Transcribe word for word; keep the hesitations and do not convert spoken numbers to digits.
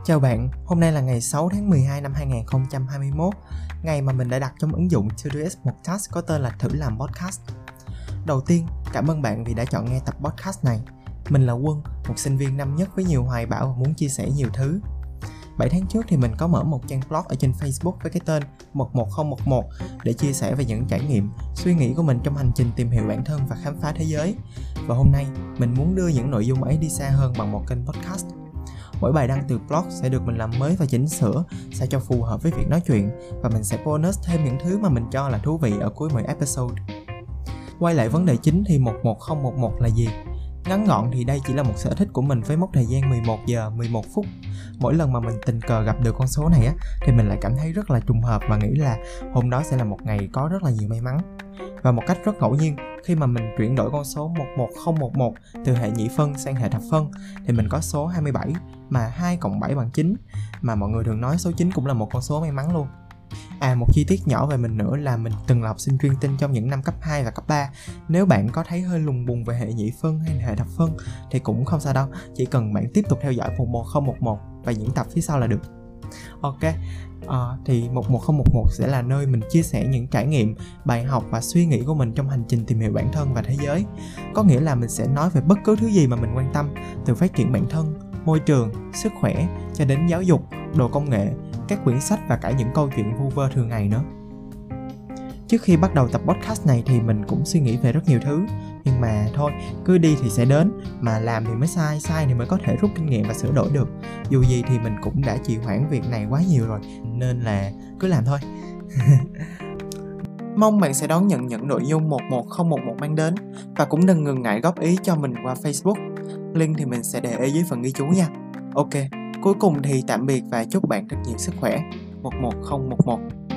Chào bạn, hôm nay là ngày sáu tháng mười hai năm hai nghìn không trăm hai mươi mốt, ngày mà mình đã đặt trong ứng dụng Todoist một task có tên là thử làm podcast. Đầu tiên, cảm ơn bạn vì đã chọn nghe tập podcast này. Mình là Quân, một sinh viên năm nhất với nhiều hoài bão và muốn chia sẻ nhiều thứ. bảy tháng trước thì mình có mở một trang blog ở trên Facebook với cái tên một một không một một để chia sẻ về những trải nghiệm, suy nghĩ của mình trong hành trình tìm hiểu bản thân và khám phá thế giới. Và hôm nay, mình muốn đưa những nội dung ấy đi xa hơn bằng một kênh podcast. Mỗi bài đăng từ blog sẽ được mình làm mới và chỉnh sửa sao cho phù hợp với việc nói chuyện, và mình sẽ bonus thêm những thứ mà mình cho là thú vị ở cuối mỗi episode. Quay lại vấn đề chính thì một một không một một là gì? Ngắn gọn thì đây chỉ là một sở thích của mình với mốc thời gian mười một giờ mười một phút. Mỗi lần mà mình tình cờ gặp được con số này á, thì mình lại cảm thấy rất là trùng hợp và nghĩ là hôm đó sẽ là một ngày có rất là nhiều may mắn. Và một cách rất ngẫu nhiên, khi mà mình chuyển đổi con số một một không một một từ hệ nhị phân sang hệ thập phân thì mình có số hai mươi bảy, mà hai cộng bảy bằng chín, mà mọi người thường nói số chín cũng là một con số may mắn luôn. À, một chi tiết nhỏ về mình nữa là mình từng là học sinh chuyên tinh trong những năm cấp hai và cấp ba. Nếu bạn có thấy hơi lùng bùng về hệ nhị phân hay hệ thập phân thì cũng không sao đâu, chỉ cần bạn tiếp tục theo dõi một một không một một và những tập phía sau là được. Ok, à, thì một một không một một sẽ là nơi mình chia sẻ những trải nghiệm, bài học và suy nghĩ của mình trong hành trình tìm hiểu bản thân và thế giới. Có nghĩa là mình sẽ nói về bất cứ thứ gì mà mình quan tâm, từ phát triển bản thân, môi trường, sức khỏe cho đến giáo dục, đồ công nghệ, các quyển sách và cả những câu chuyện vu vơ thường ngày nữa. Trước khi bắt đầu tập podcast này thì mình cũng suy nghĩ về rất nhiều thứ. Nhưng mà thôi, cứ đi thì sẽ đến, mà làm thì mới sai, sai thì mới có thể rút kinh nghiệm và sửa đổi được. Dù gì thì mình cũng đã trì hoãn việc này quá nhiều rồi, nên là cứ làm thôi. Mong bạn sẽ đón nhận những nội dung một một không một một mang đến, và cũng đừng ngần ngại góp ý cho mình qua Facebook. Link thì mình sẽ để ở dưới phần ghi chú nha. Ok, cuối cùng thì tạm biệt và chúc bạn thật nhiều sức khỏe. một một không một một